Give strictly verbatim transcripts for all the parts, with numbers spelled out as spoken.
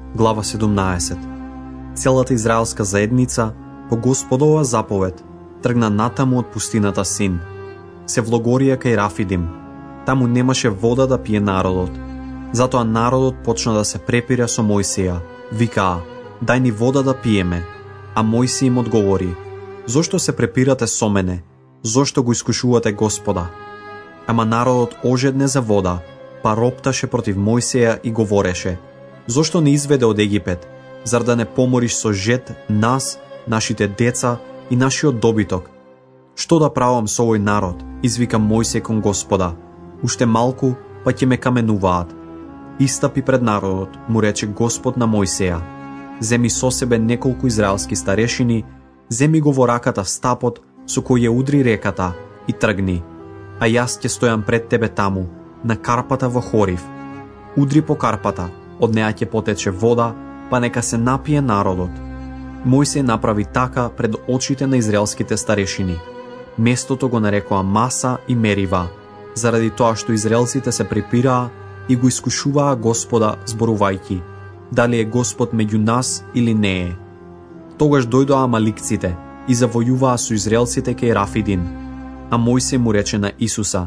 глава седумнаесет. Целата израелска заедница по Господова заповед тргна натаму од пустината Син. Се влогорија кај Рафидим. Таму немаше вода да пие народот. Затоа народот почна да се препира со Мојсија. Викаа: дај ни вода да пиеме. А Мојсија им одговори: зошто се препирате со мене? Зошто го искушувате Господа? Ама народот ожедне за вода, па ропташе против Мојсија и говореше: зошто не изведе од Египет? Зар да не помориш со жет нас, нашите деца и нашиот добиток? Што да правам со овој народ? Извика Мојсија кон Господа. Уште малку, па ќе ме каменуваат. Истапи пред народот, му рече Господ на Мојсија: земи со себе неколку израелски старешини, земи го во раката стапот со кој ја удри реката и тргни. А јас ќе стојам пред тебе таму, на карпата во Хорив. Удри по карпата, од неа ќе потече вода, па нека се напие народот. Мојсија направи така пред очите на израелските старешини. Местото го нарекоа Маса и Мерива, заради тоа што израелците се препираа и го искушуваа Господа зборувајќи: дали е Господ меѓу нас или не е. Тогаш дојдоа амаликците и завојуваа со израелците кај Рафидин. А Мојсија му рече на Исуса: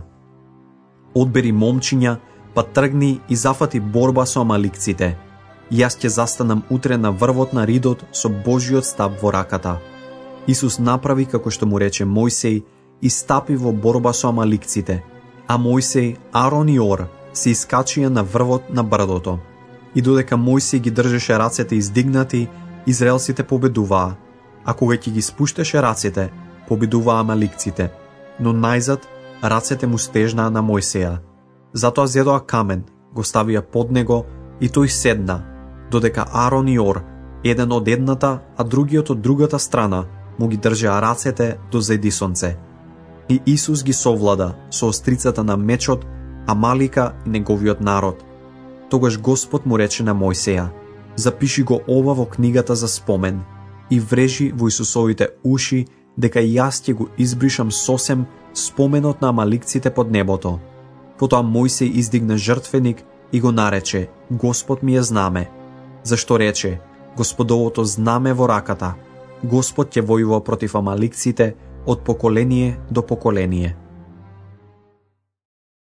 одбери момчиња, па тргни и зафати борба со амаликците. Јас ќе застанам утре на врвот на ридот со Божиот стап во раката. Исус направи како што му рече Мојсија и стапи во борба со амаликците. А Мојсија, Арон и Ор се искачија на врвот на брдото. И додека Мојсија ги држеше рацете издигнати, израелците победуваа, а кога ќе ги спуштеше рацете, победуваа амаликците. Но најзад рацете му стежнаа на Мојсија. Затоа зедоа камен, го ставија под него и тој седна, додека Арон и Ор, еден од едната, а другиот од другата страна, му ги држеа рацете до зајдисонце. И Исус ги совлада со острицата на мечот Амалика и неговиот народ. Тогаш Господ му рече на Мојсија: запиши го ова во книгата за спомен и врежи во Исусовите уши дека јас ќе го избришам сосем споменот на амаликците под небото. Потоа Мојсија издигна жртвеник и го нарече Господ ми е знаме. Зашто рече: Господовото знаме во раката. Господ ќе војува против амаликците од поколение до поколение.